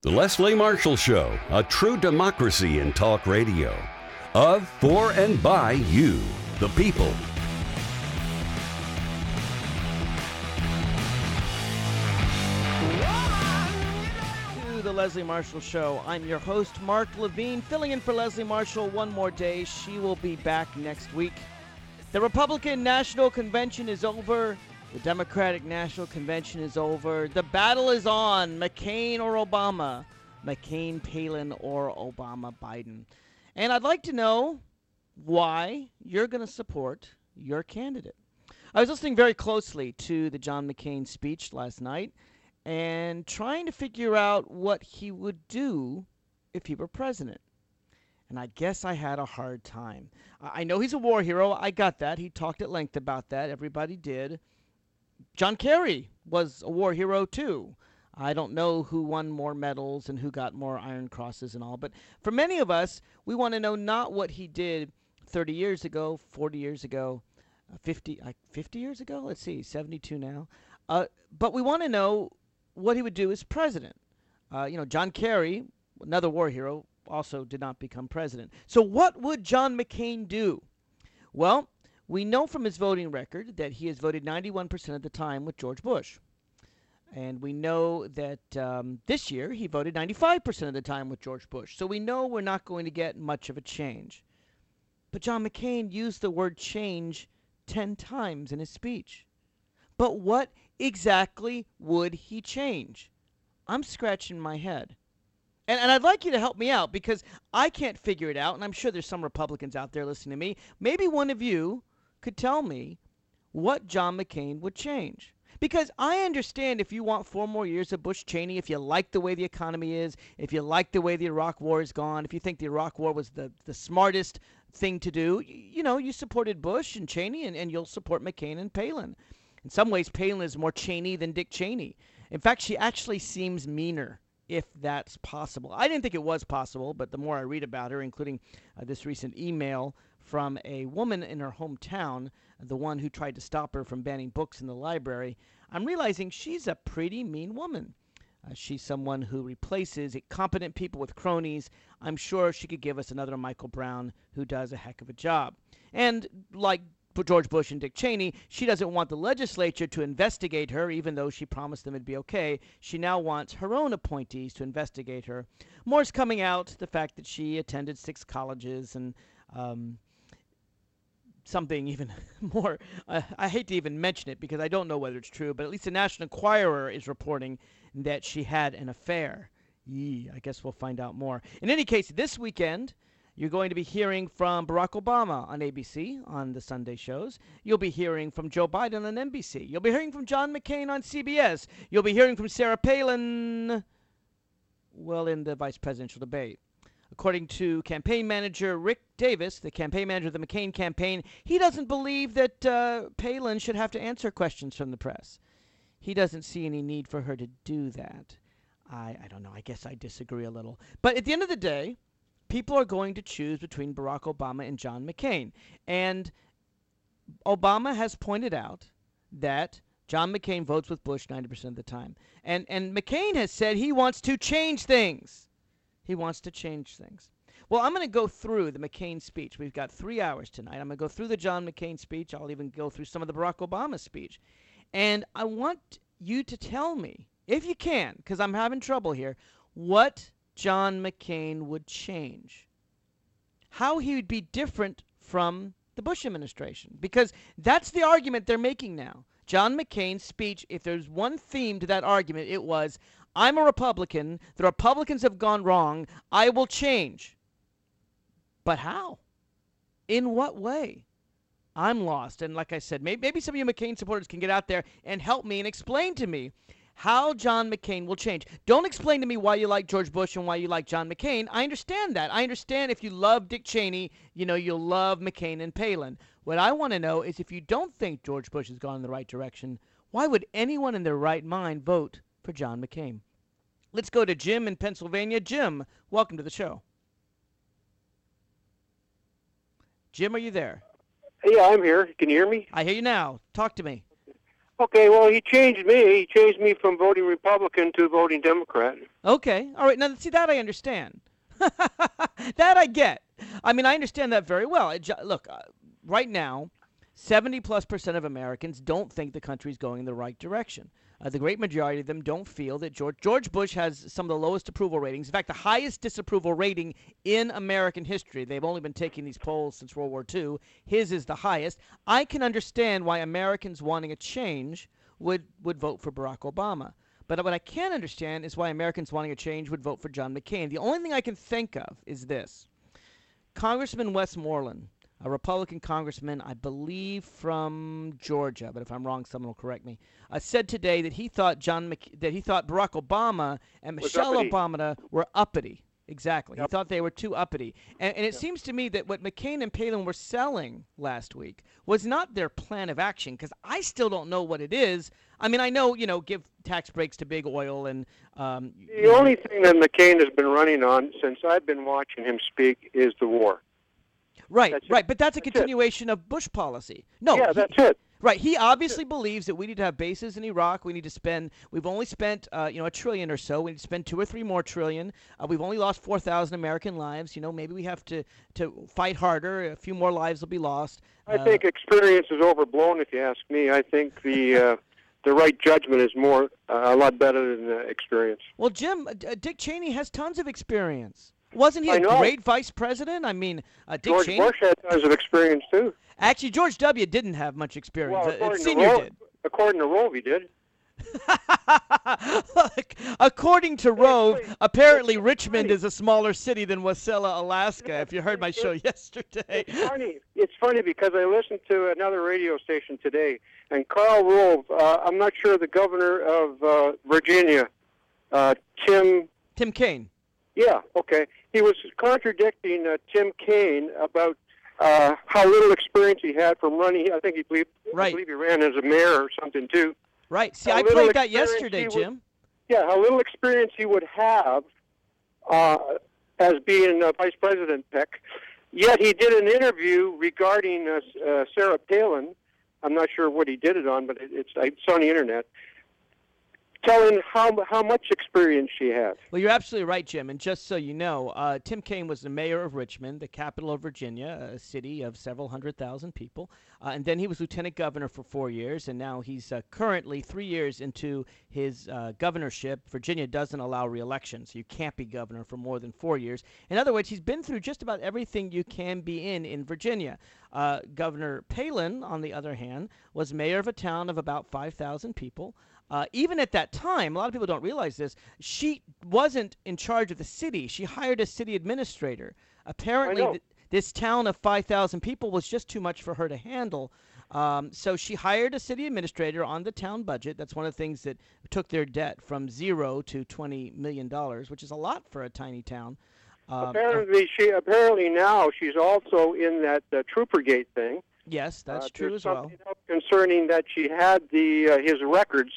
The Leslie Marshall Show, a true democracy in talk radio. Of, for, and by you, the people. To the Leslie Marshall Show. I'm your host, Mark Levine, filling in for Leslie Marshall one more day. She will be back next week. The Republican National Convention is over. The Democratic National Convention is over. The battle is on. McCain or Obama. McCain, Palin, or Obama, Biden. And I'd like to know why you're going to support your candidate. I was listening very closely to the John McCain speech last night and trying to figure out what he would do if he were president. And I guess I had a hard time. I know he's a war hero. I got that. He talked at length about that. Everybody did. John Kerry was a war hero, too. I don't know who won more medals and who got more Iron Crosses and all. But for many of us, we want to know not what he did 30 years ago, 40 years ago, 50 years ago? Let's see, 72 now. But we want to know what he would do as president. John Kerry, another war hero, also did not become president. So what would John McCain do? Well, we know from his voting record that he has voted 91% of the time with George Bush. And we know that this year he voted 95% of the time with George Bush. So we know we're not going to get much of a change. But John McCain used the word change 10 times in his speech. But what exactly would he change? I'm scratching my head. And I'd like you to help me out because I can't figure it out. And I'm sure there's some Republicans out there listening to me. Maybe one of you could tell me what John McCain would change. Because I understand if you want 4 more years of Bush Cheney, if you like the way the economy is, if you like the way the Iraq War is gone, if you think the Iraq War was the smartest thing to do, you supported Bush and Cheney, and you'll support McCain and Palin. In some ways, Palin is more Cheney than Dick Cheney. In fact, she actually seems meaner, if that's possible. I didn't think it was possible, but the more I read about her, including this recent email from a woman in her hometown, the one who tried to stop her from banning books in the library, I'm realizing she's a pretty mean woman. She's someone who replaces competent people with cronies. I'm sure she could give us another Michael Brown who does a heck of a job. And like George Bush and Dick Cheney, she doesn't want the legislature to investigate her, even though she promised them it'd be okay. She now wants her own appointees to investigate her. More's coming out, the fact that she attended 6 colleges and something even more. I hate to even mention it because I don't know whether it's true, but at least the National Enquirer is reporting that she had an affair. I guess we'll find out more. In any case, this weekend, you're going to be hearing from Barack Obama on ABC on the Sunday shows. You'll be hearing from Joe Biden on NBC. You'll be hearing from John McCain on CBS. You'll be hearing from Sarah Palin, in the vice presidential debate. According to campaign manager Rick Davis, the campaign manager of the McCain campaign, he doesn't believe that Palin should have to answer questions from the press. He doesn't see any need for her to do that. I don't know. I guess I disagree a little. But at the end of the day, people are going to choose between Barack Obama and John McCain. And Obama has pointed out that John McCain votes with Bush 90% of the time. And McCain has said he wants to change things. He wants to change things. Well, I'm going to go through the McCain speech. We've got 3 hours tonight. I'm going to go through the John McCain speech. I'll even go through some of the Barack Obama speech. And I want you to tell me, if you can, because I'm having trouble here, what John McCain would change. How he would be different from the Bush administration. Because that's the argument they're making now. John McCain's speech, if there's one theme to that argument, it was, I'm a Republican. The Republicans have gone wrong. I will change. But how? In what way? I'm lost. And like I said, maybe some of you McCain supporters can get out there and help me and explain to me how John McCain will change. Don't explain to me why you like George Bush and why you like John McCain. I understand that. I understand if you love Dick Cheney, you'll love McCain and Palin. What I want to know is if you don't think George Bush has gone in the right direction, why would anyone in their right mind vote for John McCain? Let's go to Jim in Pennsylvania. Jim, welcome to the show. Jim, are you there? Yeah, I'm here. Can you hear me? I hear you now. Talk to me. Okay, well, he changed me. He changed me from voting Republican to voting Democrat. Okay. All right. Now, see, that I understand. That I get. I mean, I understand that very well. Look, right now, 70+% of Americans don't think the country's going in the right direction. The great majority of them don't feel that George Bush has some of the lowest approval ratings. In fact, the highest disapproval rating in American history. They've only been taking these polls since World War II. His is the highest. I can understand why Americans wanting a change would vote for Barack Obama. But what I can't understand is why Americans wanting a change would vote for John McCain. The only thing I can think of is this. Congressman Westmoreland, a Republican congressman, I believe from Georgia, but if I'm wrong, someone will correct me, said today that he thought Barack Obama and Michelle Obama were uppity. Exactly. Yep. He thought they were too uppity. And it seems to me that what McCain and Palin were selling last week was not their plan of action, because I still don't know what it is. I mean, I know, give tax breaks to big oil and... the only thing that McCain has been running on since I've been watching him speak is the war. Right, right. But that's a continuation of Bush policy. No, yeah, that's it. Right. He obviously believes that we need to have bases in Iraq. We need to spend. We've only spent, $1 trillion or so. We need to spend $2 or $3 more trillion. We've only lost 4,000 American lives. Maybe we have to fight harder. A few more lives will be lost. I think experience is overblown, if you ask me. I think the right judgment is a lot better than experience. Well, Jim, Dick Cheney has tons of experience. Wasn't he a great vice president? I mean, Dick Cheney. George Bush had tons of experience too. Actually, George W. didn't have much experience. Well, Senior did. According to Rove, he did. According to Rove, apparently Richmond is a smaller city than Wasilla, Alaska, if you heard my show yesterday. It's funny because I listened to another radio station today, and Karl Rove, I'm not sure the governor of Virginia, Tim Kaine. Yeah, okay. He was contradicting Tim Kaine about how little experience he had from running. I believe he ran as a mayor or something too. Right. See, I played that yesterday, Jim. How little experience he would have as being vice president pick. Yet he did an interview regarding Sarah Palin. I'm not sure what he did it on, but it's on the internet, telling how much experience she had. Well, you're absolutely right, Jim. And just so you know, Tim Kaine was the mayor of Richmond, the capital of Virginia, a city of several 100,000 people. And then he was lieutenant governor for 4 years, and now he's currently 3 years into his governorship. Virginia doesn't allow re-election, so you can't be governor for more than 4 years. In other words, he's been through just about everything you can be in Virginia. Governor Palin, on the other hand, was mayor of a town of about 5,000 people. Even at that time, a lot of people don't realize this, she wasn't in charge of the city. She hired a city administrator. Apparently, this town of 5,000 people was just too much for her to handle. So she hired a city administrator on the town budget. That's one of the things that took their debt from $0 to $20 million, which is a lot for a tiny town. Apparently now she's also in that troop brigade thing. Yes, that's true as well. Concerning that she had his records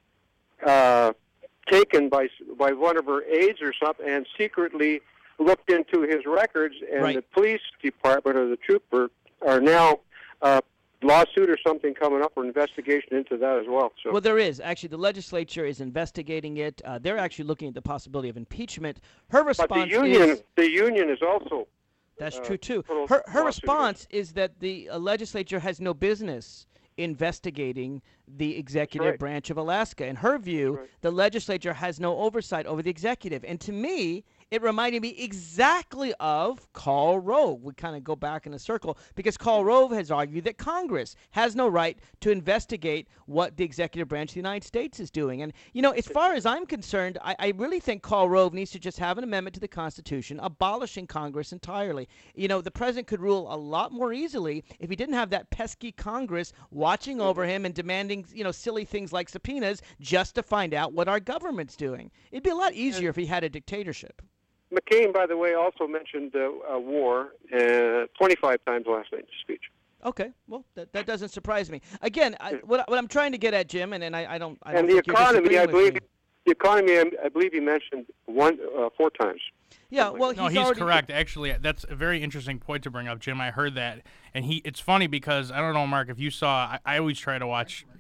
taken by one of her aides or something, and secretly looked into his records, and the police department or the trooper are now lawsuit or something coming up or investigation into that as well. So. Well, there is. Actually, the legislature is investigating it. They're actually looking at the possibility of impeachment. Her response is... The union is also... That's true, too. Her response is that the legislature has no business investigating the executive branch of Alaska. In her view, the legislature has no oversight over the executive. And to me, it reminded me exactly of Karl Rove. We kind of go back in a circle because Karl Rove has argued that Congress has no right to investigate what the executive branch of the United States is doing. And, as far as I'm concerned, I really think Karl Rove needs to just have an amendment to the Constitution abolishing Congress entirely. The president could rule a lot more easily if he didn't have that pesky Congress watching over him and demanding, silly things like subpoenas just to find out what our government's doing. It'd be a lot easier if he had a dictatorship. McCain, by the way, also mentioned war 25 times last night in his speech. Okay, well, that doesn't surprise me. Again, what I'm trying to get at, Jim, and I don't. And the economy, I believe he mentioned 4 times. Yeah, well, he's correct. Actually, that's a very interesting point to bring up, Jim. I heard that, and it's funny because I don't know, Mark, if you saw. I always try to watch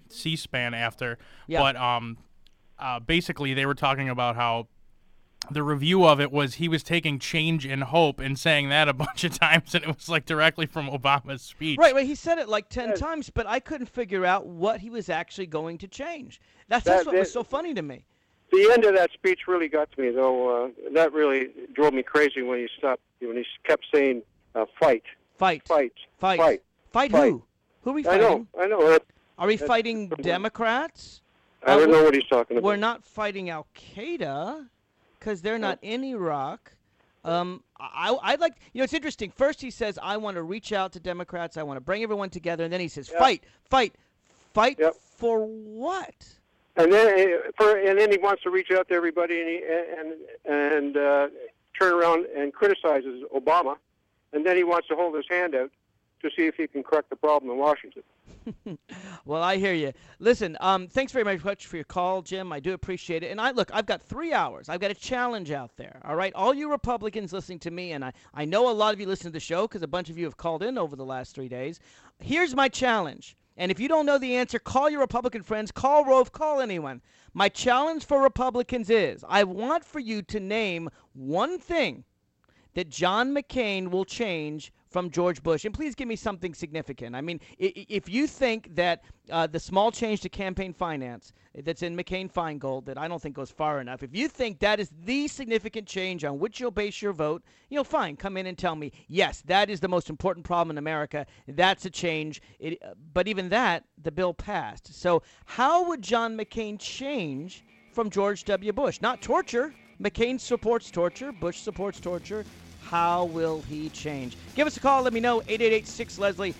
C-SPAN after. Yeah. But basically they were talking about how the review of it was he was taking change in hope and saying that a bunch of times, and it was like directly from Obama's speech. Right, he said it like 10 times, but I couldn't figure out what he was actually going to change. That's what was so funny to me. The end of that speech really got to me, though. That really drove me crazy when he kept saying, fight. Fight. Fight. Fight. Fight. Fight Fight. who? Who are we fighting? I know. Are we fighting Democrats? I don't know what he's talking about. We're not fighting Al-Qaeda because they're not in Iraq. I'd like, it's interesting. First he says, I want to reach out to Democrats. I want to bring everyone together. And then he says, fight for what? And then he wants to reach out to everybody and turn around and criticizes Obama. And then he wants to hold his hand out to see if he can correct the problem in Washington. Well, I hear you. Listen, thanks very much for your call, Jim. I do appreciate it. And I've got 3 hours. I've got a challenge out there, all right? All you Republicans listening to me, and I know a lot of you listen to the show because a bunch of you have called in over the last 3 days. Here's my challenge. And if you don't know the answer, call your Republican friends, call Rove, call anyone. My challenge for Republicans is I want for you to name one thing that John McCain will change from George Bush. And please give me something significant. I mean, if you think that the small change to campaign finance that's in McCain-Feingold that I don't think goes far enough, if you think that is the significant change on which you'll base your vote, fine, come in and tell me, yes, that is the most important problem in America. That's a change. But even that, the bill passed. So how would John McCain change from George W. Bush? Not torture. McCain supports torture. Bush supports torture. How will he change? Give us a call. Let me know. 888-6-LESLIE,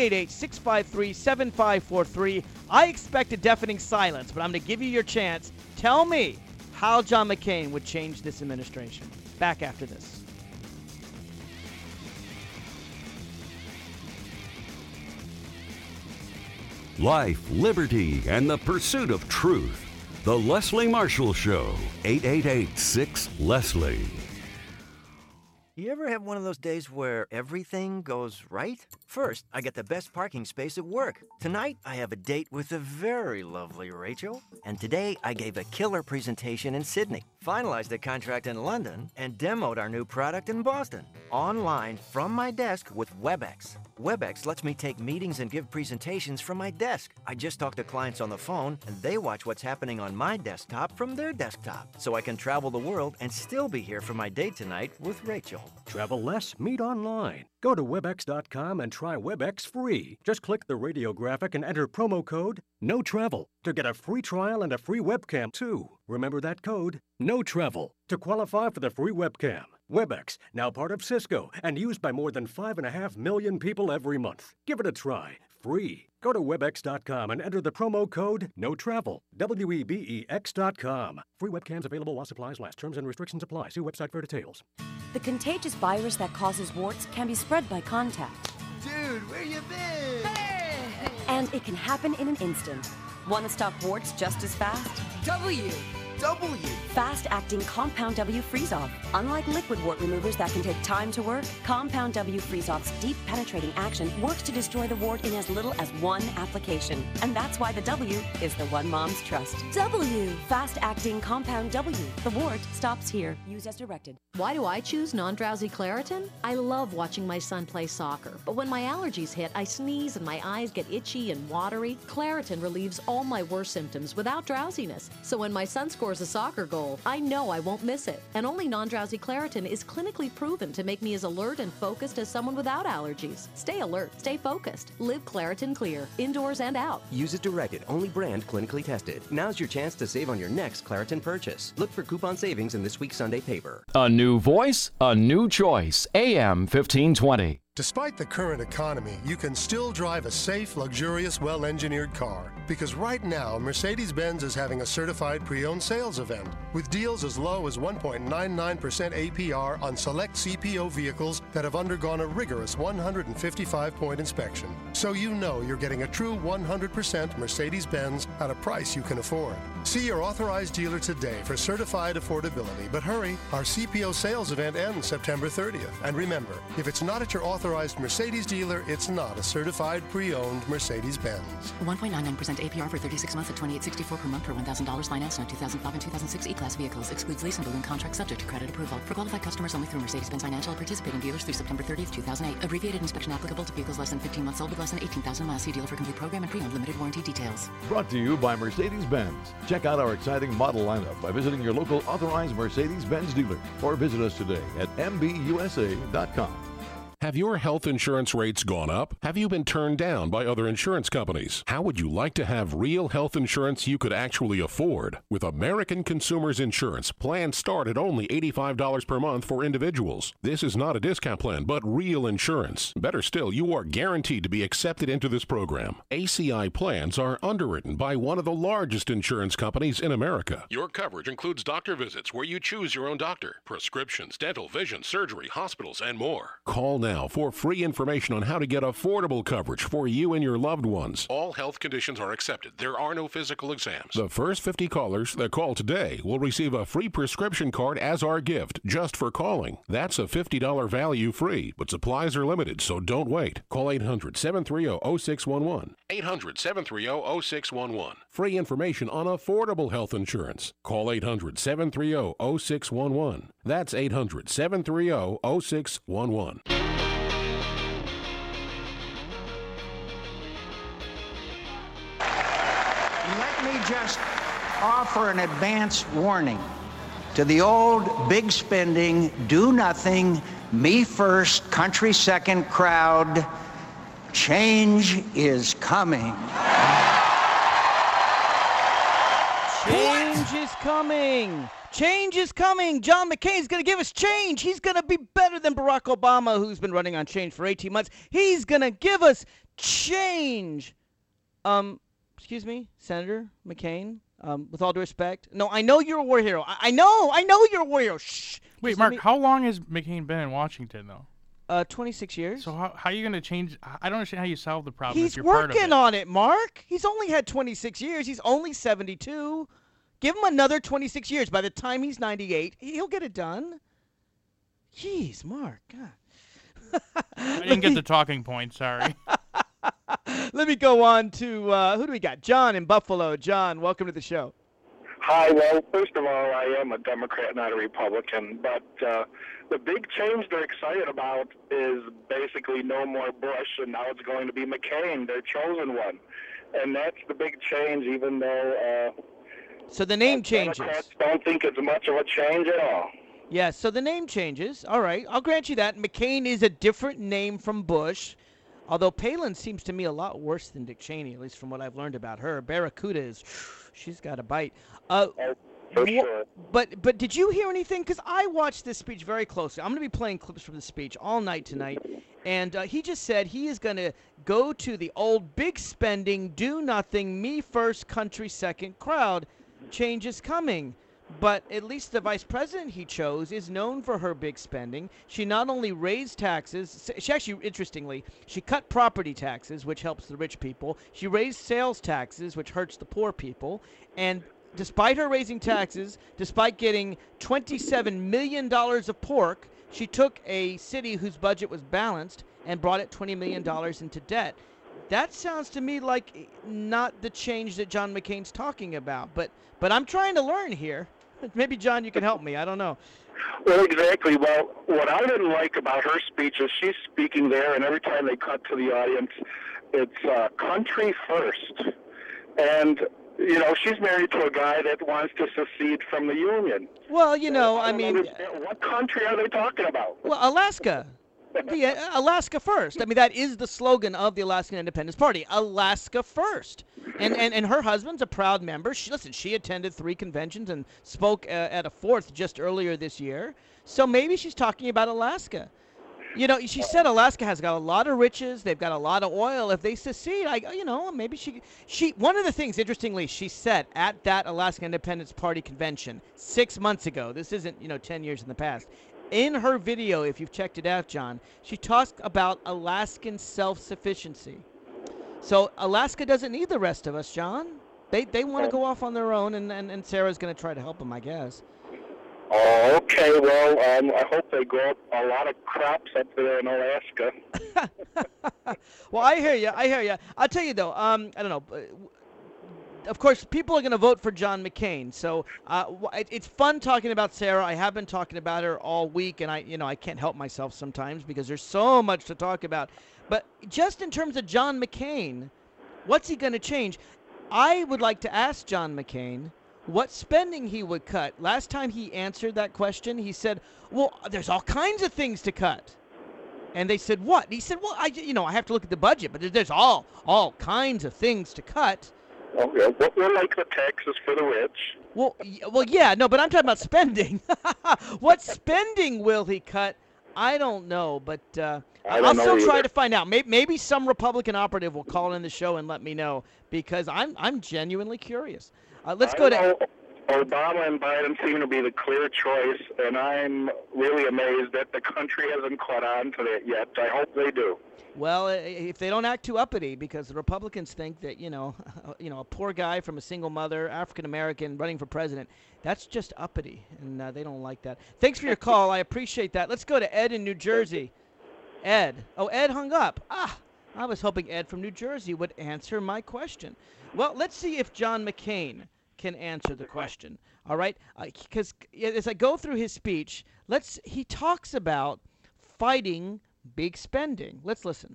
888-653-7543. I expect a deafening silence, but I'm going to give you your chance. Tell me how John McCain would change this administration. Back after this. Life, liberty, and the pursuit of truth. The Leslie Marshall Show. 888-6-LESLIE. You ever have one of those days where everything goes right? First, I get the best parking space at work. Tonight, I have a date with the very lovely Rachel. And today, I gave a killer presentation in Sydney, finalized a contract in London, and demoed our new product in Boston. Online, from my desk with WebEx. WebEx lets me take meetings and give presentations from my desk. I just talk to clients on the phone, and they watch what's happening on my desktop from their desktop. So I can travel the world and still be here for my date tonight with Rachel. Travel less, meet online. Go to Webex.com and try Webex free. Just click the radio graphic and enter promo code NOTRAVEL to get a free trial and a free webcam too. Remember that code, NOTRAVEL, to qualify for the free webcam. Webex, now part of Cisco and used by more than 5.5 million people every month. Give it a try, free. Go to Webex.com and enter the promo code NOTRAVEL, WEBEX.com. Free webcams available while supplies last. Terms and restrictions apply. See website for details. The contagious virus that causes warts can be spread by contact. Dude, where you been? Hey! And it can happen in an instant. Want to stop warts just as fast? W. Fast-acting Compound W Freeze-Off. Unlike liquid wart removers that can take time to work, Compound W Freeze-Off's deep penetrating action works to destroy the wart in as little as one application. And that's why the W is the one moms trust. W. Fast-acting Compound W. The wart stops here. Use as directed. Why do I choose non-drowsy Claritin? I love watching my son play soccer, but when my allergies hit, I sneeze and my eyes get itchy and watery. Claritin relieves all my worst symptoms without drowsiness. So when my son scores a soccer goal, I know I won't miss it. And only non-drowsy Claritin is clinically proven to make me as alert and focused as someone without allergies. Stay alert, stay focused. Live Claritin Clear, indoors and out. Use as directed, only brand clinically tested. Now's your chance to save on your next Claritin purchase. Look for coupon savings in this week's Sunday paper. A new voice, a new choice. AM 1520. Despite the current economy, you can still drive a safe, luxurious, well-engineered car. Because right now, Mercedes-Benz is having a certified pre-owned sales event with deals as low as 1.99% APR on select CPO vehicles that have undergone a rigorous 155-point inspection. So you know you're getting a true 100% Mercedes-Benz at a price you can afford. See your authorized dealer today for certified affordability. But hurry, our CPO sales event ends September 30th. And remember, if it's not at your authorized Mercedes dealer, it's not a certified pre-owned Mercedes-Benz. 1.99% APR for 36 months at $2,864 per month per $1,000 finance on 2005 and 2006 E-Class vehicles. Excludes lease and balloon contract subject to credit approval. For qualified customers only through Mercedes-Benz Financial participating dealers through September 30th, 2008. Abbreviated inspection applicable to vehicles less than 15 months old with less than 18,000 miles. See dealer for complete program and pre-owned limited warranty details. Brought to you by Mercedes-Benz. Check out our exciting model lineup by visiting your local authorized Mercedes-Benz dealer or visit us today at MBUSA.com. Have your health insurance rates gone up? Have you been turned down by other insurance companies? How would you like to have real health insurance you could actually afford? With American Consumers Insurance, plans start at only $85 per month for individuals. This is not a discount plan, but real insurance. Better still, you are guaranteed to be accepted into this program. ACI plans are underwritten by one of the largest insurance companies in America. Your coverage includes doctor visits where you choose your own doctor, prescriptions, dental, vision, surgery, hospitals, and more. Call now for free information on how to get affordable coverage for you and your loved ones. All health conditions are accepted. There are no physical exams. The first 50 callers that call today will receive a free prescription card as our gift just for calling. That's a $50 value free, but supplies are limited, so don't wait. Call 800-730-0611. 800-730-0611. Free information on affordable health insurance. Call 800-730-0611. That's 800-730-0611. Let me just offer an advance warning to the old big spending, do nothing, me first, country second crowd. Change is coming. Change is coming. Change is coming. John McCain's going to give us change. He's going to be better than Barack Obama, who's been running on change for 18 months. He's going to give us change. Excuse me, Senator McCain, with all due respect. No, I know you're a war hero. I know you're a war hero. Shh. Wait, Mark, how long has McCain been in Washington, though? 26 years. So how are you going to change? I don't understand how you solve the problem. He's if you're part of working on it, Mark. He's only had 26 years. He's only 72. Give him another 26 years. By the time he's 98, he'll get it done. Jeez, Mark. God. I didn't get the talking point, sorry. Let me go on to, who do we got? John in Buffalo. John, welcome to the show. Hi. Well, first of all, I am a Democrat, not a Republican. But the big change they're excited about is basically no more Bush, and now it's going to be McCain, their chosen one. And that's the big change, even though so the name changes. Democrats don't think it's much of a change at all. Yes, so the name changes. All right, I'll grant you that. McCain is a different name from Bush. Although Palin seems to me a lot worse than Dick Cheney, at least from what I've learned about her. Barracuda is, she's got a bite. For sure. But did you hear anything? Because I watched this speech very closely. I'm going to be playing clips from the speech all night tonight. And he just said he is going to go to the old big spending, do nothing, me first, country second crowd. Change is coming. But at least the vice president he chose is known for her big spending. She not only raised taxes, she actually, interestingly, she cut property taxes, which helps the rich people. She raised sales taxes, which hurts the poor people. And despite her raising taxes, despite getting $27 million of pork, she took a city whose budget was balanced and brought it $20 million into debt. That sounds to me like not the change that John McCain's talking about. But I'm trying to learn here. Maybe, John, you can help me. I don't know. Well, exactly. Well, what I didn't like about her speech is she's speaking there, and every time they cut to the audience, it's country first. And, you know, she's married to a guy that wants to secede from the Union. Well, you know, I mean... What country are they talking about? Well, Alaska. Alaska first. I mean, that is the slogan of the Alaskan Independence Party. Alaska first. And her husband's a proud member. She attended 3 conventions and spoke at a 4th just earlier this year. So maybe she's talking about Alaska. You know, she said Alaska has got a lot of riches. They've got a lot of oil. If they secede, maybe she. One of the things, interestingly, she said at that Alaska Independence Party convention 6 months ago. This isn't 10 years in the past. In her video, if you've checked it out, John, she talks about Alaskan self-sufficiency. So Alaska doesn't need the rest of us, John. They want to go off on their own, and Sarah's going to try to help them, I guess. Oh, okay. Well, I hope they grow up a lot of crops up there in Alaska. Well, I hear you. I'll tell you, though, I don't know. Of course, people are going to vote for John McCain. So it's fun talking about Sarah. I have been talking about her all week, and I can't help myself sometimes because there's so much to talk about. But just in terms of John McCain, what's he going to change? I would like to ask John McCain what spending he would cut. Last time he answered that question, he said, well, there's all kinds of things to cut. And they said, what? And he said, well, I have to look at the budget, but there's all kinds of things to cut. Okay, we're like the taxes for the rich. Well, yeah, no, but I'm talking about spending. What spending will he cut? I don't know, but I'll still try to find out. Maybe some Republican operative will call in the show and let me know, because I'm genuinely curious. Let's go to... Obama and Biden seem to be the clear choice, and I'm really amazed that the country hasn't caught on to that yet. I hope they do. Well, if they don't act too uppity, because the Republicans think that, a poor guy from a single mother, African-American, running for president, that's just uppity, and they don't like that. Thanks for your call. I appreciate that. Let's go to Ed in New Jersey. Ed. Oh, Ed hung up. I was hoping Ed from New Jersey would answer my question. Well, let's see if John McCain can answer the question. All right? Because as I go through his speech, he talks about fighting big spending. Let's listen.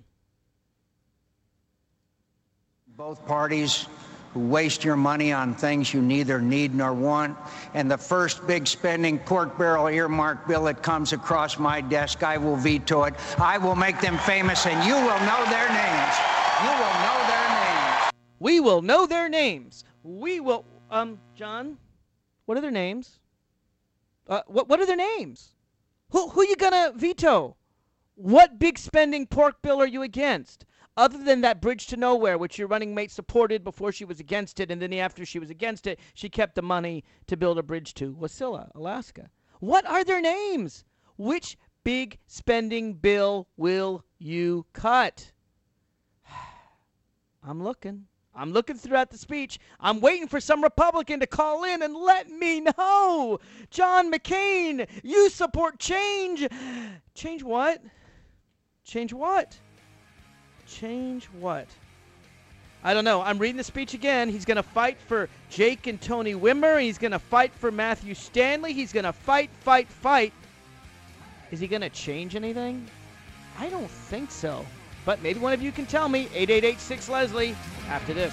Both parties who waste your money on things you neither need nor want. And the first big spending pork barrel earmark bill that comes across my desk, I will veto it. I will make them famous, and you will know their names. You will know their names. We will know their names. We will... John, what are their names? What are their names? Who you gonna veto? What big spending pork bill are you against? Other than that Bridge to Nowhere, which your running mate supported before she was against it, and then after she was against it, she kept the money to build a bridge to Wasilla, Alaska. What are their names? Which big spending bill will you cut? I'm looking throughout the speech. I'm waiting for some Republican to call in and let me know. John McCain, you support change. Change what? Change what? Change what? I don't know. I'm reading the speech again. He's going to fight for Jake and Tony Wimmer. He's going to fight for Matthew Stanley. He's going to fight. Is he going to change anything? I don't think so. But maybe one of you can tell me. 888-6-LESLIE after this.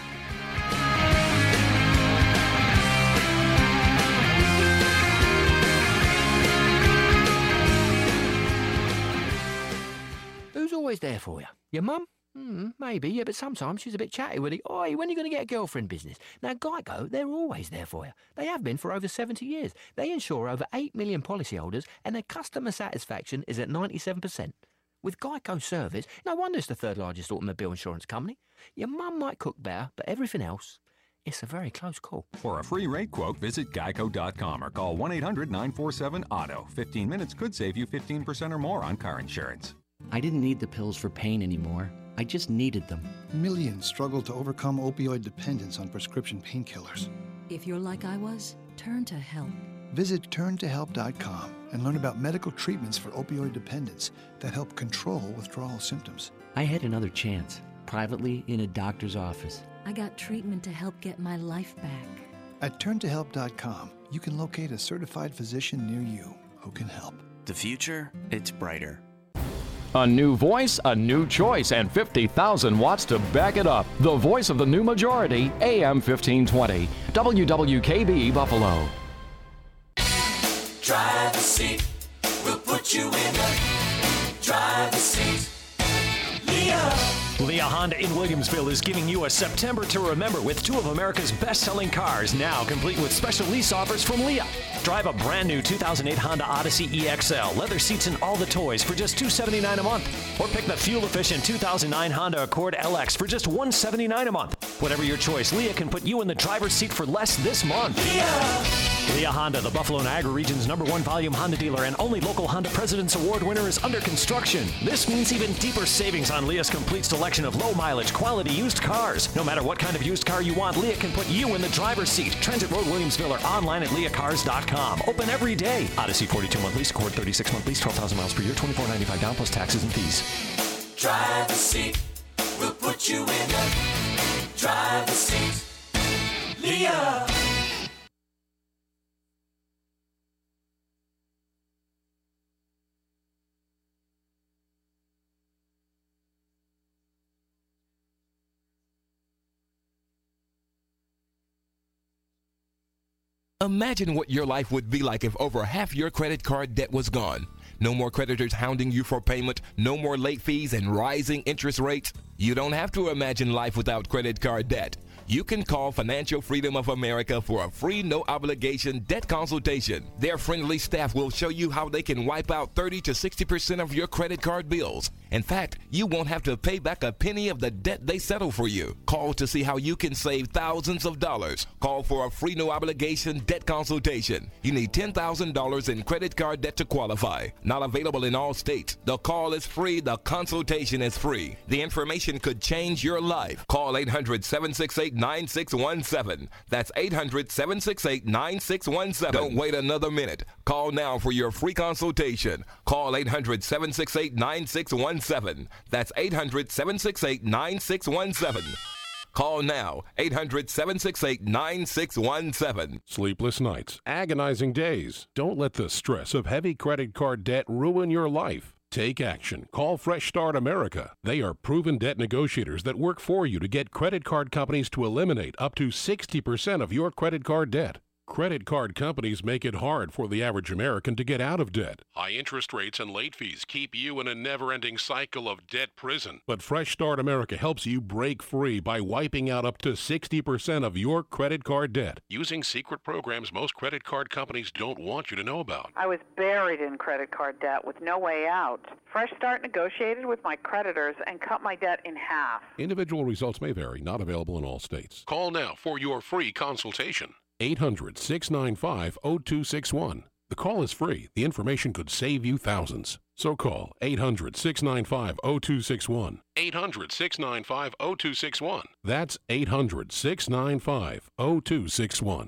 Who's always there for you? Your mum? Maybe, yeah, but sometimes she's a bit chatty with it. Oi, when are you going to get a girlfriend business? Now, Geico, they're always there for you. They have been for over 70 years. They insure over 8 million policyholders, and their customer satisfaction is at 97%. With Geico service, no wonder it's the third largest automobile insurance company. Your mum might cook better, but everything else, it's a very close call. For a free rate quote, visit geico.com or call 1-800-947-AUTO. 15 minutes could save you 15% or more on car insurance. I didn't need the pills for pain anymore. I just needed them. Millions struggle to overcome opioid dependence on prescription painkillers. If you're like I was, turn to help. Visit turntohelp.com and learn about medical treatments for opioid dependence that help control withdrawal symptoms. I had another chance, privately in a doctor's office. I got treatment to help get my life back. At turntohelp.com, you can locate a certified physician near you who can help. The future, it's brighter. A new voice, a new choice, and 50,000 watts to back it up. The voice of the new majority, AM 1520, WWKB Buffalo. Driver's seat, we'll put you in the driver's seat. Leah Honda in Williamsville is giving you a September to remember with two of America's best-selling cars, now complete with special lease offers from Leah. Drive a brand new 2008 Honda Odyssey EXL, leather seats and all the toys for just $279 a month. Or pick the fuel-efficient 2009 Honda Accord LX for just $179 a month. Whatever your choice, Leah can put you in the driver's seat for less this month. Leah. Leah Honda, the Buffalo Niagara region's #1 volume Honda dealer and only local Honda President's Award winner, is under construction. This means even deeper savings on Leah's complete selection of low-mileage, quality used cars. No matter what kind of used car you want, Leah can put you in the driver's seat. Transit Road, Williamsville, or online at leahcars.com. Open every day. Odyssey 42-month lease, Accord 36-month lease, 12,000 miles per year, $24.95 down plus taxes and fees. Driver's seat. We'll put you in the driver's seat. Leah. Imagine what your life would be like if over half your credit card debt was gone. No more creditors hounding you for payment, no more late fees and rising interest rates. You don't have to imagine life without credit card debt. You can call Financial Freedom of America for a free, no-obligation debt consultation. Their friendly staff will show you how they can wipe out 30 to 60% of your credit card bills. In fact, you won't have to pay back a penny of the debt they settle for you. Call to see how you can save thousands of dollars. Call for a free, no-obligation debt consultation. You need $10,000 in credit card debt to qualify. Not available in all states. The call is free. The consultation is free. The information could change your life. Call 800-768-9617. That's 800-768-9617. Don't wait another minute. Call now for your free consultation. Call 800-768-9617. That's 800-768-9617. Call now, 800-768-9617. Sleepless nights, agonizing days. Don't let the stress of heavy credit card debt ruin your life. Take action. Call Fresh Start America. They are proven debt negotiators that work for you to get credit card companies to eliminate up to 60% of your credit card debt. Credit card companies make it hard for the average American to get out of debt. High interest rates and late fees keep you in a never-ending cycle of debt prison. But Fresh Start America helps you break free by wiping out up to 60% of your credit card debt using secret programs most credit card companies don't want you to know about. I was buried in credit card debt with no way out. Fresh Start negotiated with my creditors and cut my debt in half. Individual results may vary, not available in all states. Call now for your free consultation. 800-695-0261. The call is free. The information could save you thousands. So call 800-695-0261. 800-695-0261. That's 800-695-0261.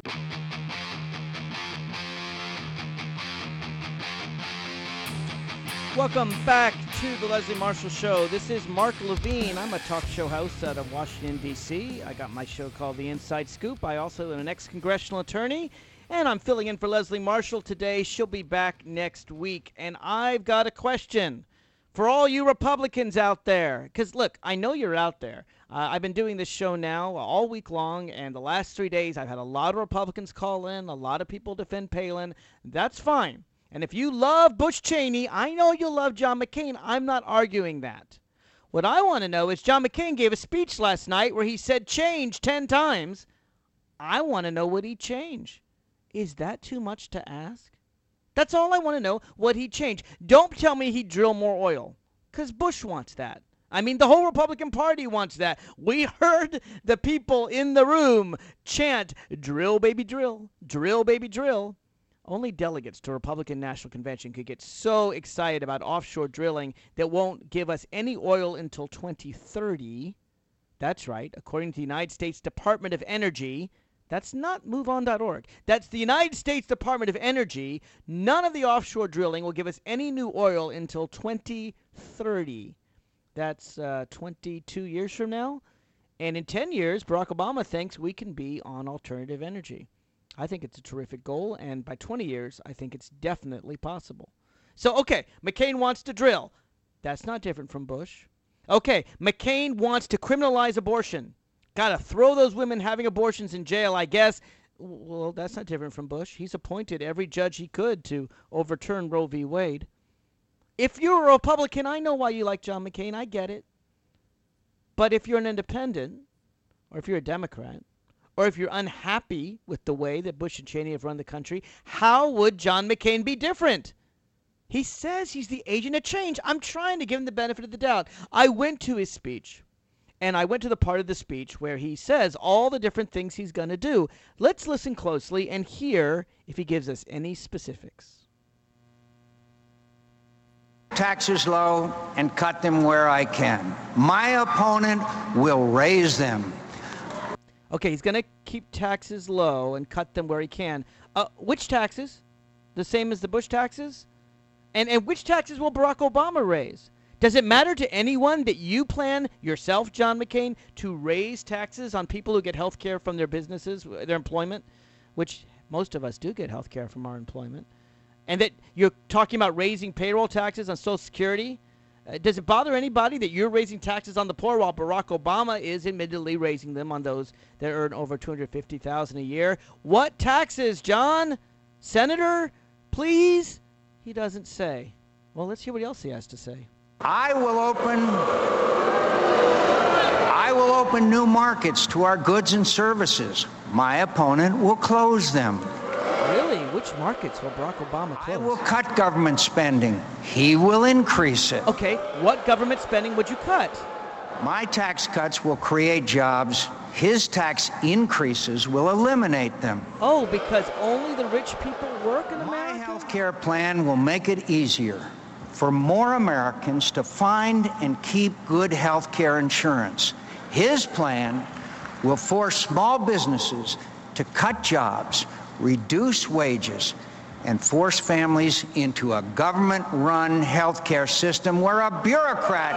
Welcome back to the Leslie Marshall Show. This is Mark Levine. I'm a talk show host out of Washington, D.C. I got my show called The Inside Scoop. I also am an ex-congressional attorney, and I'm filling in for Leslie Marshall today. She'll be back next week, and I've got a question for all you Republicans out there. Because, look, I know you're out there. I've been doing this show now all week long, and the last 3 days I've had a lot of Republicans call in, a lot of people defend Palin. That's fine. And if you love Bush Cheney, I know you love John McCain. I'm not arguing that. What I want to know is John McCain gave a speech last night where he said change 10 times. I want to know what he changed. Is that too much to ask? That's all I want to know, what he changed. Don't tell me he'd drill more oil, because Bush wants that. I mean, the whole Republican Party wants that. We heard the people in the room chant, drill, baby, drill, drill, baby, drill. Only delegates to Republican National Convention could get so excited about offshore drilling that won't give us any oil until 2030. That's right. According to the United States Department of Energy, that's not MoveOn.org. That's the United States Department of Energy. None of the offshore drilling will give us any new oil until 2030. That's 22 years from now. And in 10 years, Barack Obama thinks we can be on alternative energy. I think it's a terrific goal, and by 20 years, I think it's definitely possible. So, okay, McCain wants to drill. That's not different from Bush. Okay, McCain wants to criminalize abortion. Got to throw those women having abortions in jail, I guess. Well, that's not different from Bush. He's appointed every judge he could to overturn Roe v. Wade. If you're a Republican, I know why you like John McCain. I get it. But if you're an independent, or if you're a Democrat, or if you're unhappy with the way that Bush and Cheney have run the country, how would John McCain be different? He says he's the agent of change. I'm trying to give him the benefit of the doubt. I went to his speech, And I went to the part of the speech where he says all the different things he's going to do. Let's listen closely and hear if he gives us any specifics. Taxes low and cut them where I can. My opponent will raise them. Okay, he's going to keep taxes low and cut them where he can. Which taxes? The same as the Bush taxes? And which taxes will Barack Obama raise? Does it matter to anyone that you plan yourself, John McCain, to raise taxes on people who get health care from their businesses, their employment, which most of us do get health care from our employment, and that you're talking about raising payroll taxes on Social Security? Does it bother anybody that you're raising taxes on the poor while Barack Obama is admittedly raising them on those that earn over $250,000 a year? What taxes, John? Senator, please? He doesn't say. Well, let's hear what else he has to say. I will open new markets to our goods and services. My opponent will close them. Really? Which markets will Barack Obama close? I will cut government spending. He will increase it. Okay, what government spending would you cut? My tax cuts will create jobs. His tax increases will eliminate them. Oh, because only the rich people work in America? My health care plan will make it easier for more Americans to find and keep good health care insurance. His plan will force small businesses to cut jobs, reduce wages, and force families into a government-run health care system where a bureaucrat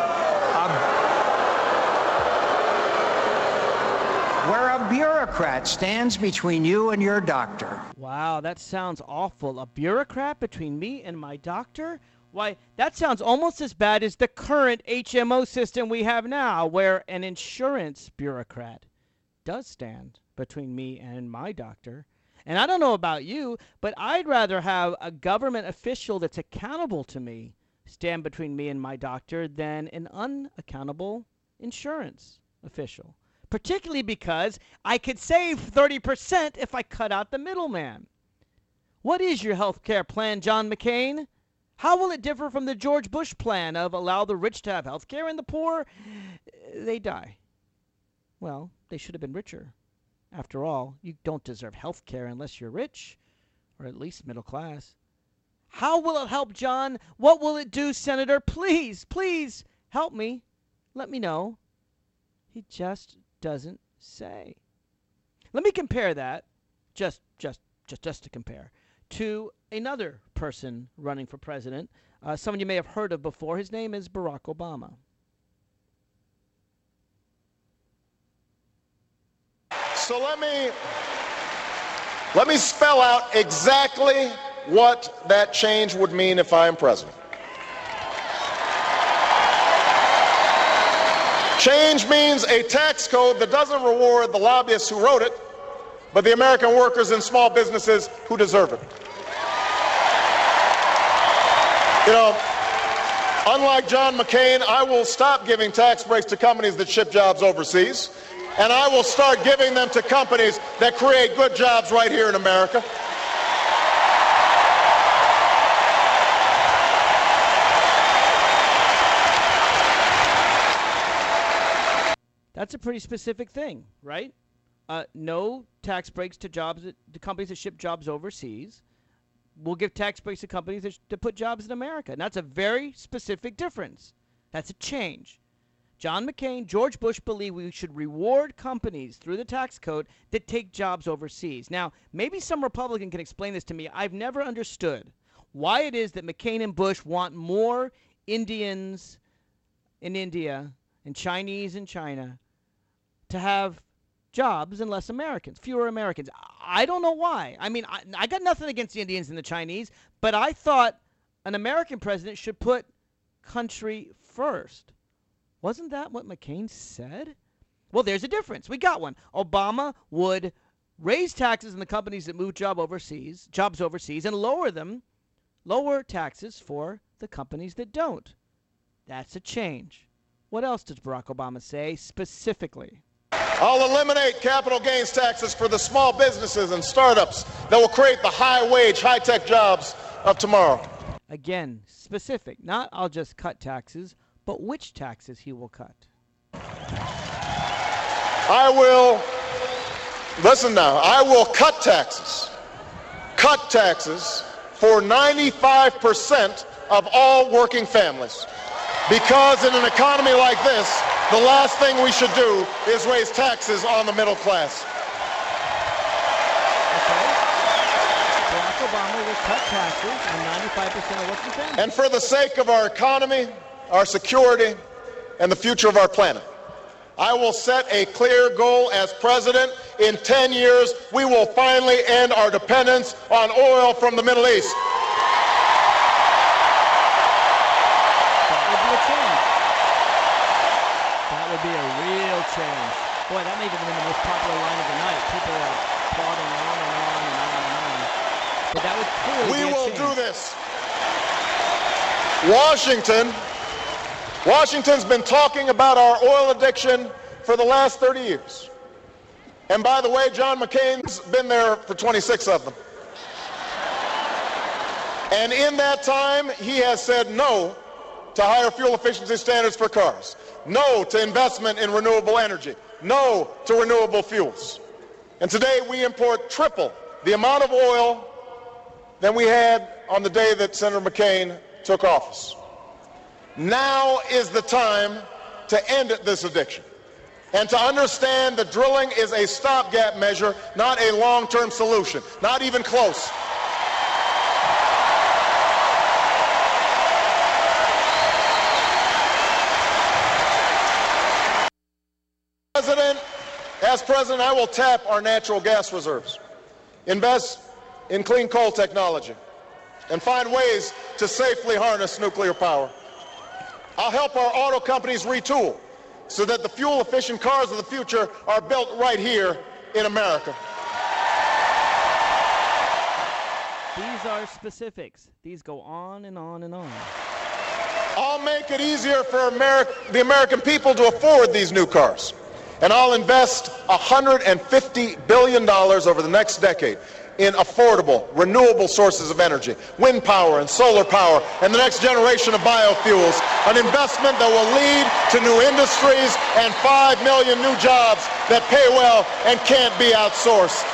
stands between you and your doctor. Wow, that sounds awful. A bureaucrat between me and my doctor? Why, that sounds almost as bad as the current HMO system we have now, where an insurance bureaucrat does stand between me and my doctor. And I don't know about you, but I'd rather have a government official that's accountable to me stand between me and my doctor than an unaccountable insurance official. Particularly because I could save 30% if I cut out the middleman. What is your health care plan, John McCain? How will it differ from the George Bush plan of allow the rich to have health care and the poor, they die? Well, they should have been richer. After all, you don't deserve health care unless you're rich, or at least middle class. How will it help, John? What will it do, Senator? Please, please help me. Let me know. He just doesn't say. Let me compare that, just to compare, to another person running for president, someone you may have heard of before. His name is Barack Obama. So let me spell out exactly what that change would mean if I am president. Change means a tax code that doesn't reward the lobbyists who wrote it, but the American workers and small businesses who deserve it. You know, unlike John McCain, I will stop giving tax breaks to companies that ship jobs overseas, and I will start giving them to companies that create good jobs right here in America. That's a pretty specific thing, right? No tax breaks to companies that ship jobs overseas. We'll give tax breaks to companies that put jobs in America. And that's a very specific difference. That's a change. John McCain, George Bush believe we should reward companies through the tax code that take jobs overseas. Now, maybe some Republican can explain this to me. I've never understood why it is that McCain and Bush want more Indians in India and Chinese in China to have jobs and less Americans, fewer Americans. I don't know why. I mean, I got nothing against the Indians and the Chinese, but I thought an American president should put country first. Wasn't that what McCain said? Well, there's a difference. We got one. Obama would raise taxes on the companies that move jobs overseas, and lower taxes for the companies that don't. That's a change. What else does Barack Obama say specifically? I'll eliminate capital gains taxes for the small businesses and startups that will create the high-wage, high-tech jobs of tomorrow. Again, specific. Not I'll just cut taxes, but which taxes he will cut. Listen now, I will cut taxes for 95% of all working families. Because in an economy like this, the last thing we should do is raise taxes on the middle class. Barack Obama will cut taxes on 95% of working families. And for the sake of our economy, our security, and the future of our planet, I will set a clear goal as president. In 10 years, we will finally end our dependence on oil from the Middle East. That would be a real change. Boy, that may have been the most popular line of the night. People are applauding on and on and on and on. But that would clearly be a change. We will do this. Washington's been talking about our oil addiction for the last 30 years. And by the way, John McCain's been there for 26 of them. And in that time, he has said no to higher fuel efficiency standards for cars, no to investment in renewable energy, no to renewable fuels. And today we import triple the amount of oil than we had on the day that Senator McCain took office. Now is the time to end this addiction and to understand that drilling is a stopgap measure, not a long-term solution, not even close. As president, I will tap our natural gas reserves, invest in clean coal technology, and find ways to safely harness nuclear power. I'll help our auto companies retool so that the fuel-efficient cars of the future are built right here in America. These are specifics. These go on and on and on. I'll make it easier for the American people to afford these new cars. And I'll invest $150 billion over the next decade in affordable, renewable sources of energy, wind power and solar power, and the next generation of biofuels, an investment that will lead to new industries and 5 million new jobs that pay well and can't be outsourced.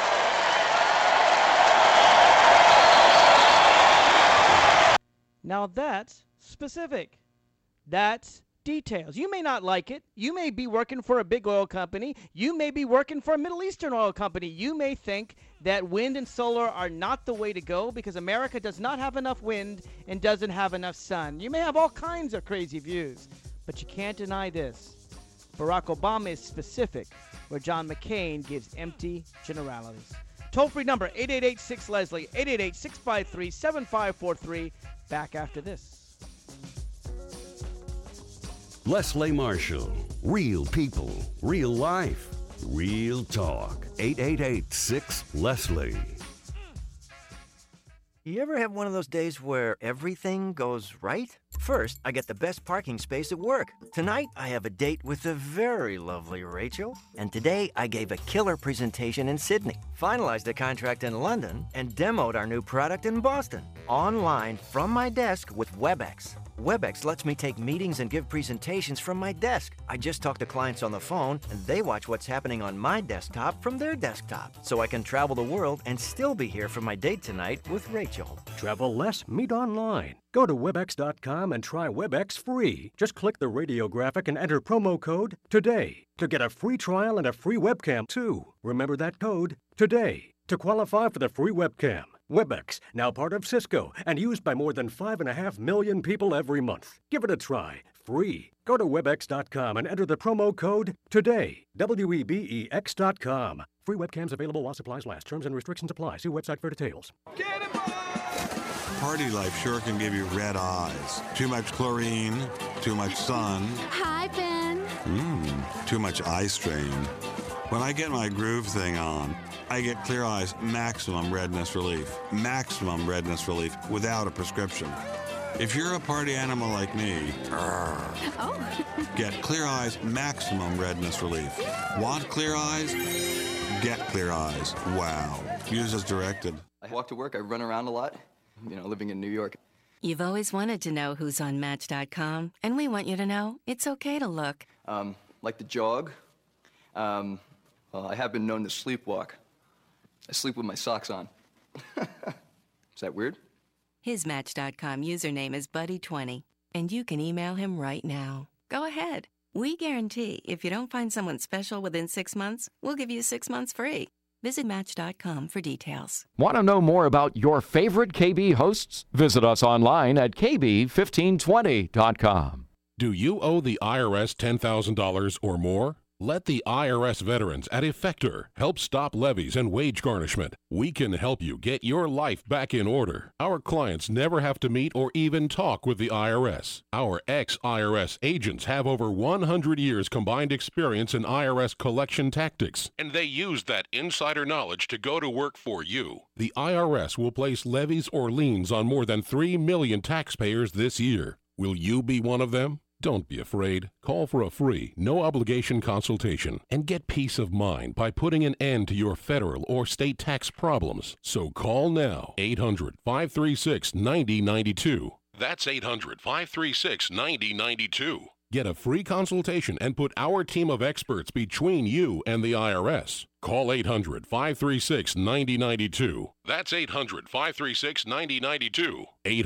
Now that's specific. That's details. You may not like it. You may be working for a big oil company. You may be working for a Middle Eastern oil company. You may think that wind and solar are not the way to go because America does not have enough wind and doesn't have enough sun. You may have all kinds of crazy views, but you can't deny this. Barack Obama is specific, where John McCain gives empty generalities. Toll-free number, 888-6-LESLIE, 888-653-7543. Back after this. Leslie Marshall. Real people, real life, real talk. 888-6-LESLIE. You ever have one of those days where everything goes right? First, I get the best parking space at work. Tonight, I have a date with the very lovely Rachel. And today, I gave a killer presentation in Sydney, finalized a contract in London, and demoed our new product in Boston. Online from my desk with WebEx. WebEx lets me take meetings and give presentations from my desk. I just talk to clients on the phone, and they watch what's happening on my desktop from their desktop. So I can travel the world and still be here for my date tonight with Rachel. Travel less, meet online. Go to Webex.com and try Webex free. Just click the radio graphic and enter promo code TODAY to get a free trial and a free webcam, too. Remember that code, TODAY, to qualify for the free webcam. Webex, now part of Cisco and used by more than 5.5 million people every month. Give it a try, free. Go to Webex.com and enter the promo code TODAY, WEBEX.com. Free webcams available while supplies last. Terms and restrictions apply. See website for details. Party life sure can give you red eyes. Too much chlorine, too much sun. Hi, Ben. Too much eye strain. When I get my Groove thing on, I get Clear Eyes Maximum Redness Relief. Maximum Redness Relief without a prescription. If you're a party animal like me, get Clear Eyes Maximum Redness Relief. Want Clear Eyes? Get Clear Eyes. Wow. Use as directed. I walk to work, I run around a lot, living in New York. You've always wanted to know who's on Match.com, and we want you to know it's okay to look. Like the jog, I have been known to sleepwalk. I sleep with my socks on. Is that weird? His Match.com username is Buddy20, and you can email him right now. Go ahead. We guarantee if you don't find someone special within 6 months, we'll give you 6 months free. Visit Match.com for details. Want to know more about your favorite KB hosts? Visit us online at kb1520.com. Do you owe the IRS $10,000 or more? Let the IRS veterans at Effector help stop levies and wage garnishment. We can help you get your life back in order. Our clients never have to meet or even talk with the IRS. Our ex-IRS agents have over 100 years combined experience in IRS collection tactics, and they use that insider knowledge to go to work for you. The IRS will place levies or liens on more than 3 million taxpayers this year. Will you be one of them? Don't be afraid. Call for a free, no-obligation consultation and get peace of mind by putting an end to your federal or state tax problems. So call now, 800-536-9092. That's 800-536-9092. Get a free consultation and put our team of experts between you and the IRS. Call 800-536-9092. That's 800-536-9092.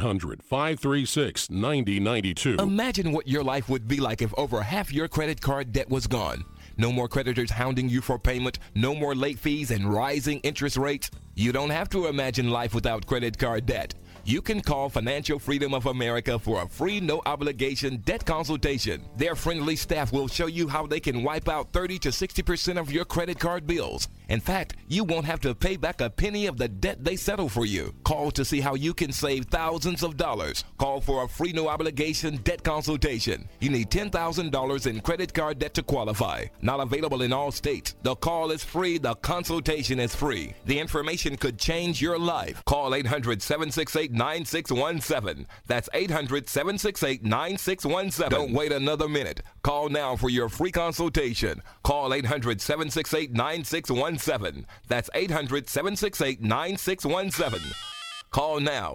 800-536-9092. Imagine what your life would be like if over half your credit card debt was gone. No more creditors hounding you for payment, no more late fees and rising interest rates. You don't have to imagine life without credit card debt. You can call Financial Freedom of America for a free, no-obligation debt consultation. Their friendly staff will show you how they can wipe out 30 to 60% of your credit card bills. In fact, you won't have to pay back a penny of the debt they settle for you. Call to see how you can save thousands of dollars. Call for a free, no-obligation debt consultation. You need $10,000 in credit card debt to qualify. Not available in all states. The call is free. The consultation is free. The information could change your life. Call 800-768-9617. That's 800-768-9617. Don't wait another minute. Call now for your free consultation. Call 800-768-9617. That's 800-768-9617. Call now,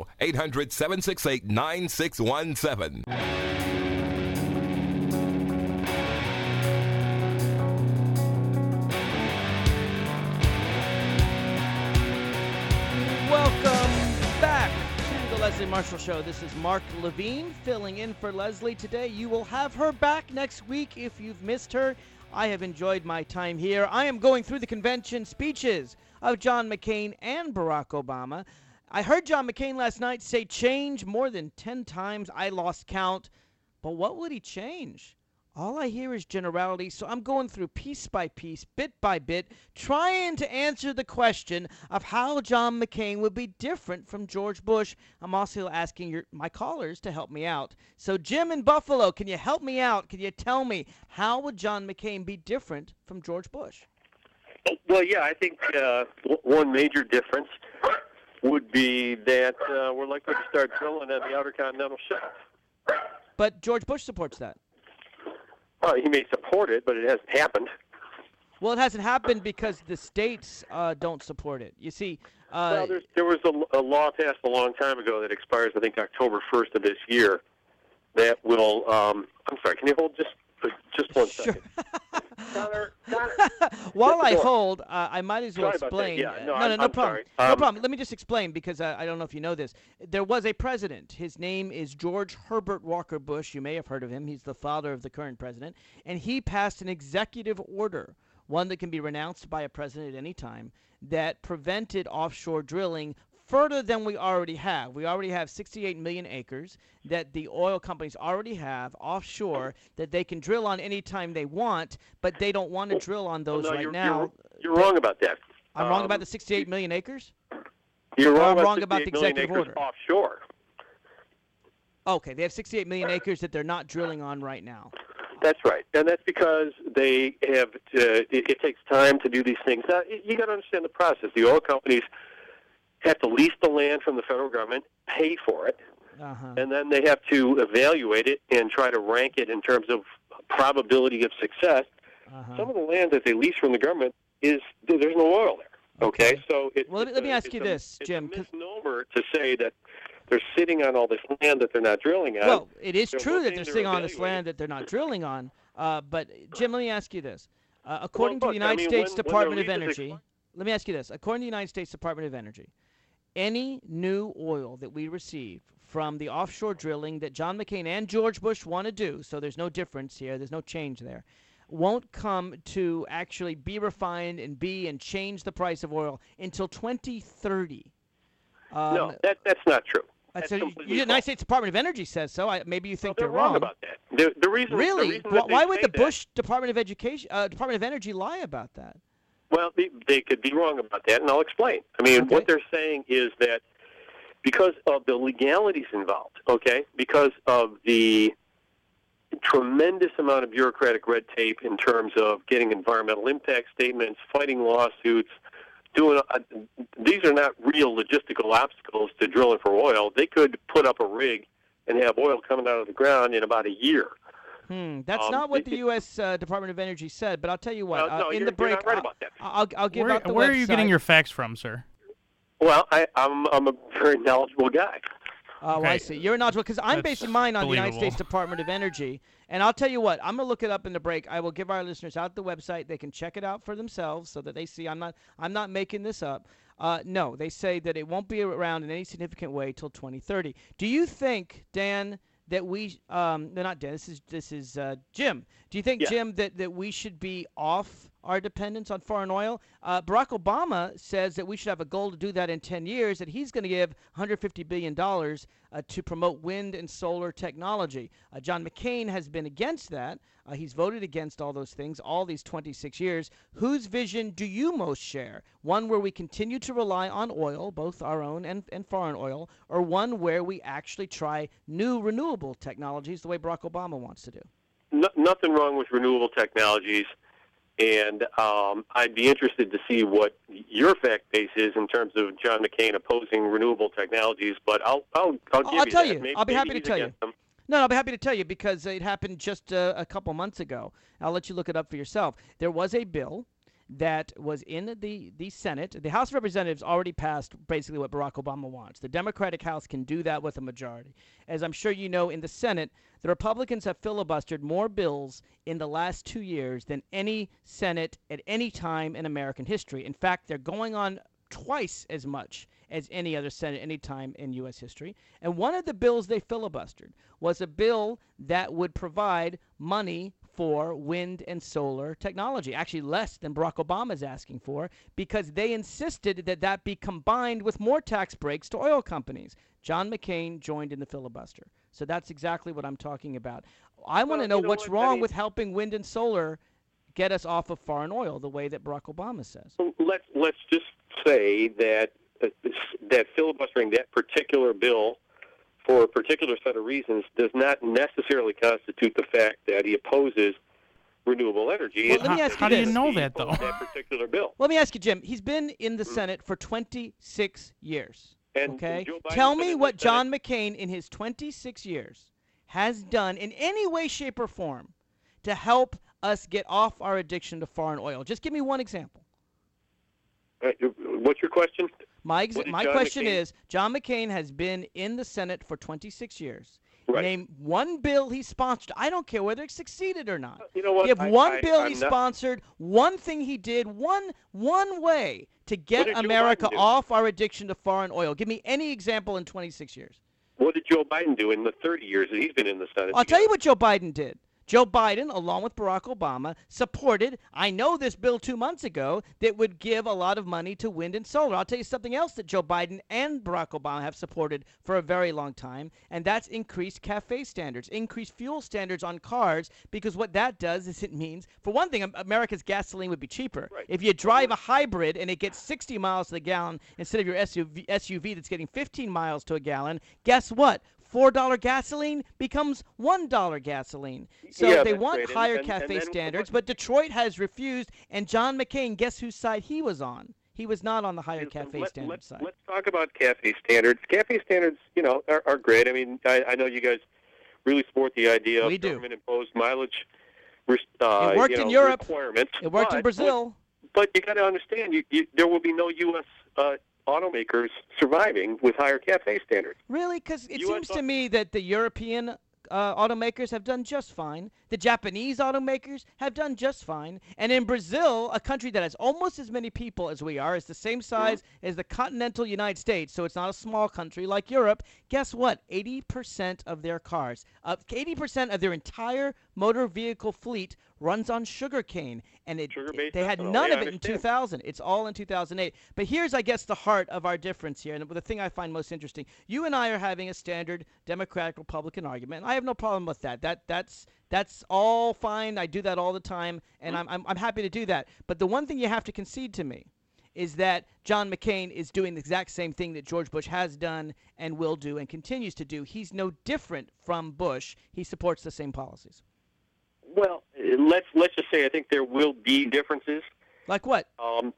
800-768-9617. Leslie Marshall Show. This is Mark Levine filling in for Leslie today. You will have her back next week if you've missed her. I have enjoyed my time here. I am going through the convention speeches of John McCain and Barack Obama. I heard John McCain last night say change more than 10 times. I lost count. But what would he change? All I hear is generality, so I'm going through piece by piece, bit by bit, trying to answer the question of how John McCain would be different from George Bush. I'm also asking my callers to help me out. So Jim in Buffalo, can you help me out? Can you tell me, how would John McCain be different from George Bush? Well, yeah, I think one major difference would be that we're likely to start drilling on the Outer Continental Shelf. But George Bush supports that. He may support it, but it hasn't happened. Well, it hasn't happened because the states don't support it. You see, well, there was a law passed a long time ago that expires, I think, October 1st of this year. That will. I'm sorry. Can you hold just 1 second? Connor, while I hold, I might as well explain. Yeah, no problem. Sorry. No problem. Let me just explain because I don't know if you know this. There was a president. His name is George Herbert Walker Bush. You may have heard of him. He's the father of the current president. And he passed an executive order, one that can be renounced by a president at any time, that prevented offshore drilling further than we already have. We already have 68 million acres that the oil companies already have offshore that they can drill on any time they want, but they don't want to drill on those now. You're wrong about that. I'm wrong about the 68 million acres? You're wrong about the 68 million executive acres order. Offshore. Okay, they have 68 million acres that they're not drilling on right now. That's right, and that's because they have. It takes time to do these things. Now, you got to understand the process. The oil companies have to lease the land from the federal government, pay for it, and then they have to evaluate it and try to rank it in terms of probability of success. Some of the land that they lease from the government there's no oil there. Okay, so let me ask you this, Jim. It's a misnomer to say that they're sitting on all this land that they're not drilling on. Well, it is true that they're sitting on this land that they're not drilling on. But Jim, let me ask you this. According to the United States when Department of the reasons Energy, let me ask you this. According to the United States Department of Energy, any new oil that we receive from the offshore drilling that John McCain and George Bush want to do, so there's no difference here, there's no change there, won't come to actually be refined and change the price of oil until 2030. No, that's not true. The United States Department of Energy says so. Maybe you think they're wrong about that. The reason, really? The reason Why would the Bush Department of Energy lie about that? Well, they could be wrong about that, and I'll explain. I mean, what they're saying is that because of the legalities involved, because of the tremendous amount of bureaucratic red tape in terms of getting environmental impact statements, fighting lawsuits, these are not real logistical obstacles to drilling for oil. They could put up a rig and have oil coming out of the ground in about a year. That's not what the U.S. Department of Energy said, but I'll tell you what. No, in the break, you're not right about that. I'll give out the Where website. are you getting your facts from, sir? Well, I'm a very knowledgeable guy. Oh, I see. You're knowledgeable because I'm basing mine on the United States Department of Energy. And I'll tell you what, I'm going to look it up in the break. I will give our listeners out the website. They can check it out for themselves so that they see I'm not making this up. No, they say that it won't be around in any significant way till 2030. Do you think, Dan, that we no, not Dan, this is Jim. Do you think, Jim, that we should be off our dependence on foreign oil? Barack Obama says that we should have a goal to do that in 10 years, that he's going to give $150 billion to promote wind and solar technology. John McCain has been against that. He's voted against all those things all these 26 years. Whose vision do you most share? One where we continue to rely on oil, both our own and foreign oil, or one where we actually try new renewable technologies the way Barack Obama wants to do? Nothing wrong with renewable technologies. And I'd be interested to see what your fact base is in terms of John McCain opposing renewable technologies. But I'll tell you. I'll be happy to tell you. No, I'll be happy to tell you because it happened just a couple months ago. I'll let you look it up for yourself. There was a bill that was in the Senate. The House of Representatives already passed basically what Barack Obama wants. The Democratic House can do that with a majority. As I'm sure you know, in the Senate, the Republicans have filibustered more bills in the last 2 years than any Senate at any time in American history. In fact, they're going on twice as much as any other Senate any time in U.S. history. And one of the bills they filibustered was a bill that would provide money for wind and solar technology, actually less than Barack Obama is asking for, because they insisted that that be combined with more tax breaks to oil companies. John McCain joined in the filibuster. So that's exactly what I'm talking about. I want to know what's wrong with helping wind and solar get us off of foreign oil the way that Barack Obama says. Let's just say that filibustering that particular bill for a particular set of reasons does not necessarily constitute the fact that he opposes renewable energy. Well, let me ask you how do you know that, though? That particular bill. Let me ask you, Jim. He's been in the Senate for 26 years. And Tell me what John McCain in his 26 years has done in any way, shape, or form to help us get off our addiction to foreign oil. Just give me one example. What's your question? My question is, John McCain has been in the Senate for 26 years. Right. Name one bill he sponsored. I don't care whether it succeeded or not. You know what? Give one bill he sponsored, one thing he did, one way to get America off our addiction to foreign oil. Give me any example in 26 years. What did Joe Biden do in the 30 years that he's been in the Senate? I'll tell you what Joe Biden did. Joe Biden, along with Barack Obama, supported, I know this bill 2 months ago, that would give a lot of money to wind and solar. I'll tell you something else that Joe Biden and Barack Obama have supported for a very long time, and that's increased CAFE standards, increased fuel standards on cars, because what that does is it means, for one thing, America's gasoline would be cheaper. Right. If you drive a hybrid and it gets 60 miles to the gallon instead of your SUV that's getting 15 miles to a gallon, guess what? $4 gasoline becomes $1 gasoline. So they want higher CAFE standards, but Detroit has refused, and John McCain, guess whose side he was on? He was not on the higher CAFE standard side. Let's talk about CAFE standards. CAFE standards, are great. I mean, I know you guys really support the idea of government-imposed mileage it worked in Europe. Requirements. It worked in Brazil. But you got to understand, there will be no U.S. Automakers surviving with higher CAFE standards. Really? Because it seems to me that the European automakers have done just fine. The Japanese automakers have done just fine. And in Brazil, a country that has almost as many people as we are, is the same size as the continental United States, so it's not a small country like Europe. Guess what? 80% of their cars, 80% of their entire motor vehicle fleet runs on sugarcane, and they had none of it in 2000. It's all in 2008. But here's, I guess, the heart of our difference here, and the thing I find most interesting. You and I are having a standard Democratic-Republican argument, and I have no problem with that. That's all fine. I do that all the time, and I'm happy to do that. But the one thing you have to concede to me is that John McCain is doing the exact same thing that George Bush has done and will do and continues to do. He's no different from Bush. He supports the same policies. Well, let's just say I think there will be differences. Like what? Well,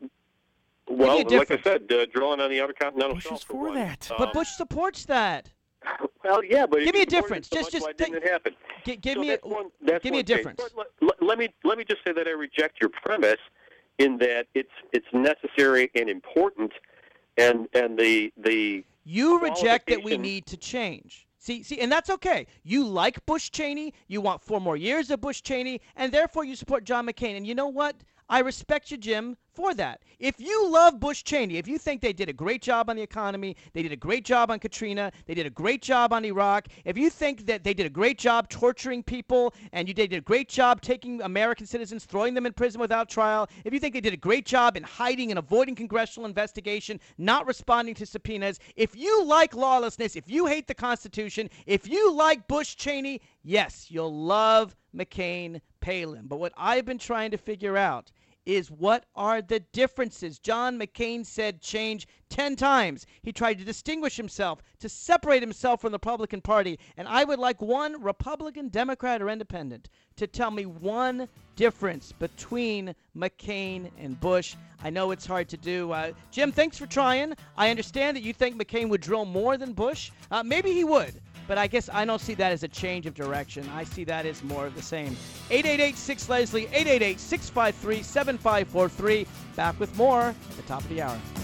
like I said, drawing on the Outer Continental Bush Shelf. is for that. But Bush supports that. Well, yeah, but give me a difference. Why didn't it happen? Give me a difference. Let me just say that I reject your premise in that it's necessary and important, and the you reject that we need to change. See, and that's okay. You like Bush Cheney. You want 4 more years of Bush Cheney, and therefore you support John McCain. And you know what? I respect you, Jim, for that. If you love Bush Cheney, if you think they did a great job on the economy, they did a great job on Katrina, they did a great job on Iraq, if you think that they did a great job torturing people and they did a great job taking American citizens, throwing them in prison without trial, if you think they did a great job in hiding and avoiding congressional investigation, not responding to subpoenas, if you like lawlessness, if you hate the Constitution, if you like Bush Cheney, yes, you'll love McCain Palin. But what I've been trying to figure out is what are the differences? John McCain said change 10 times. He tried to distinguish himself, to separate himself from the Republican Party. And I would like one Republican, Democrat, or Independent to tell me one difference between McCain and Bush. I know it's hard to do. Jim, thanks for trying. I understand that you think McCain would drill more than Bush. Maybe he would. But I guess I don't see that as a change of direction. I see that as more of the same. 888-6-LESLIE, 888-653-7543. Back with more at the top of the hour.